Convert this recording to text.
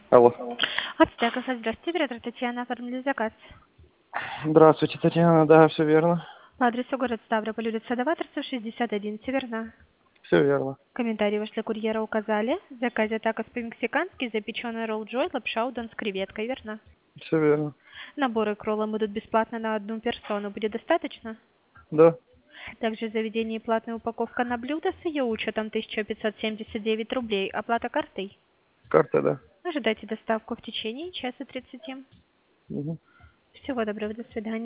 Алло. Ацтека, здравствуйте, оператор Татьяна, оформили заказ. Здравствуйте, Татьяна. Да, все верно. По адресу город Ставрополь, улица Новаторцев, 61, Северна. Все верно. Комментарии вышли курьера указали. В заказе такос по-мексикански, запеченный ролл Джой, лапша удон с креветкой, верно? Все верно. Наборы к роллам идут бесплатно на одну персону. Будет достаточно? Да. Также в заведении платная упаковка на блюдо с ее учетом 1579 рублей. Оплата картой. Карта, да. Ожидайте доставку в течение часа 30. Мгм. Всего доброго, до свидания.